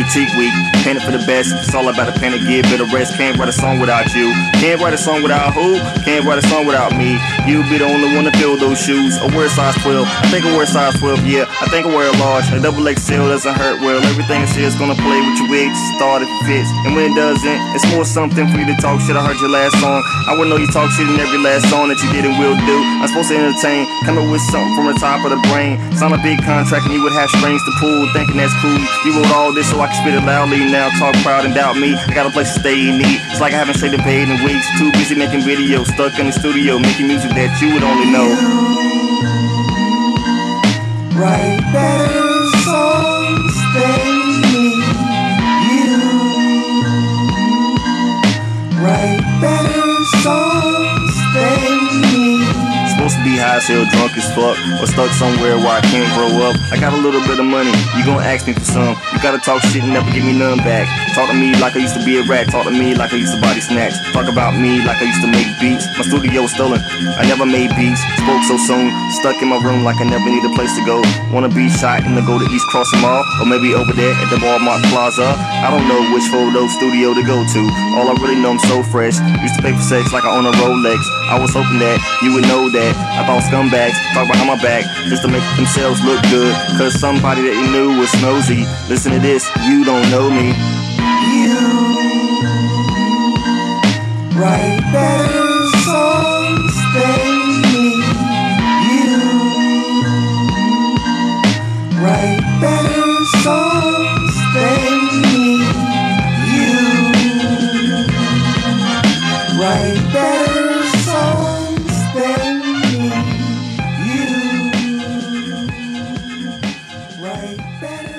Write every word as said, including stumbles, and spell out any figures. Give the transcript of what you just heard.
critique week. Painted for the best, it's all about the pen to give bit of rest. Can't write a song without you. Can't write a song without who? Can't write a song without me. You be the only one to fill those shoes. I wear size twelve, I think I wear size twelve, yeah. I think I wear a large. A double X L doesn't hurt well. Everything I say is gonna play with your wig. Just start if it fits. And when it doesn't, it's more something for you to talk shit. I heard your last song. I wouldn't know you talk shit in every last song that you did and will do. I'm supposed to entertain, come up with something from the top of the brain. Sign a big contract and you would have strings to pull, thinking that's cool. You wrote all this so I can spit it loudly. Now talk proud and doubt me. I got a place to stay and eat. It's like I haven't stayed and paid in weeks. Too busy making videos, stuck in the studio, making music that you would only know. You write better songs than me. You write better songs than me. Supposed to be high as hell, drunk as fuck, or stuck somewhere where I can't grow up. I got a little bit of money, you gon' ask me for some. You gotta talk shit and never give me none back. Talk to me like I used to be a rat. Talk to me like I used to body snatch. Talk about me like I used to make beats. My studio stolen, I never made beats. Spoke so soon, stuck in my room like I never need a place to go. Wanna be shot and to go to East Crossing Mall, or maybe over there at the Walmart Plaza. I don't know which photo studio to go to. All I really know, I'm so fresh. Used to pay for sex like I own a Rolex. I was hoping that you would know that. I thought scumbags talk behind my back just to make themselves look good, cause somebody that you knew was nosy. Listen to this, you don't know me. You write better songs than me. You write better songs than me. You write better songs than me. You write better